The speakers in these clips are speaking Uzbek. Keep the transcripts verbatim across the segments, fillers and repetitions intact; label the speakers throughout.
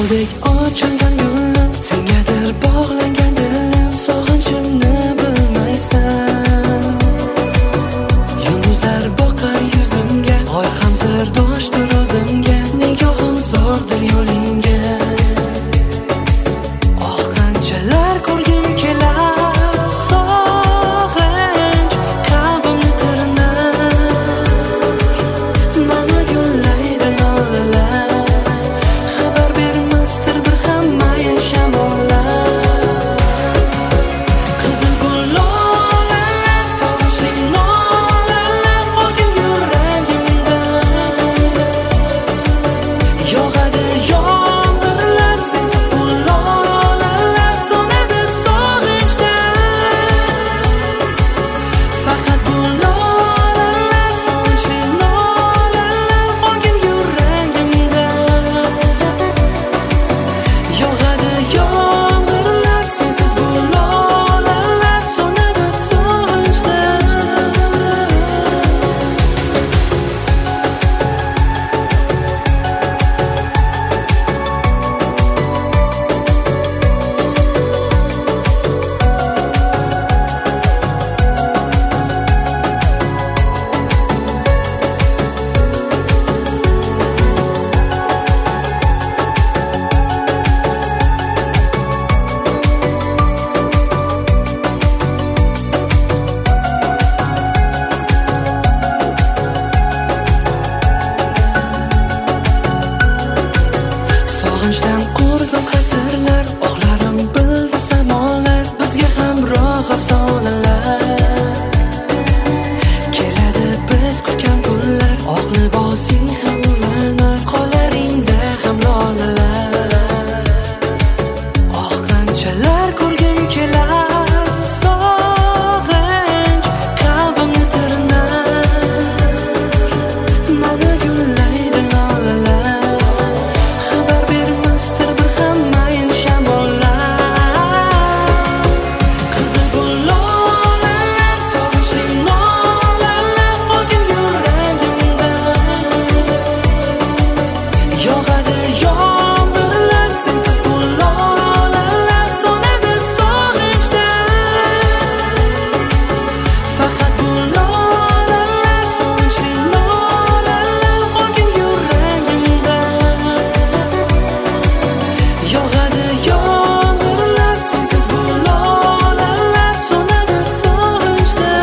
Speaker 1: Faldek ochilgan yo'llar, sengadir bog'langan dilim, sog'inchimni bilmaysan. Yulduzlar boqar yuzimga, oy ham sirdoshdir o'zimga, nigohim zordir yo'lingga. Oh, qanchalar ko'rgim kelar sog'inch, qalbimni tirnar, mana gullaydi lolalar, xabar bermasdir bir ham mayin shamollar. Qizil gul lolalar, sog'inchli nolalar qolgan yuragimda. Yog'adi yomg'irlar, sensiz bu lolalar so'nadi sog'inchda. Faqat bu lolalar, sog'inchli nolalar qolgan yuragimda. Yog'adi yomg'irlar, sensiz bu lolalar so'nadi sog'inchda. Sog'inchdan qurdim qasrlar, oqlarim bildi samolar, bizga hamroh afsonalar. Keladi biz kutgan kunlar, oq libosing ham nurlanar, qo'llaringda ham lolalar. Oh, qanchalar ko'rgim kelar sog'inch, qalbimni tirnar, mana gullaydi lolalar, xabar bermasdir bir ham mayin shamollar. Qizil gul lolalar, sog'inchli nolalar qolgan yuragimda. Yog'adi yomg'irlar, sensiz bu lolalar so'nadi sog'inchda. Faqat bu lolalar, sog'inchli nolalar qolgan yuragimda. Yog'adi yomg'irlar, sensiz bu lolalar so'nadi sog'inchda.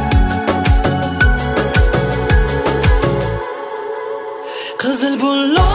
Speaker 1: Qizil bu